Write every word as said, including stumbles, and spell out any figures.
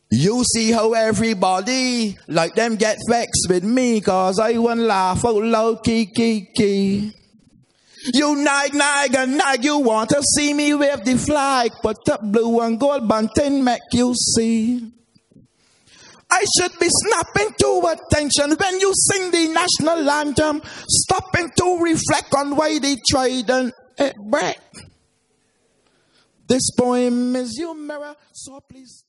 You see how everybody like them get vexed with me, cause I won't laugh out loud, key, key, key. You nag, nag, and nag, you want to see me wave the flag, but the blue and gold bunting make you see. I should be snapping to attention when you sing the national anthem, stopping to reflect on why they tried and it break. This poem is your mirror, so please.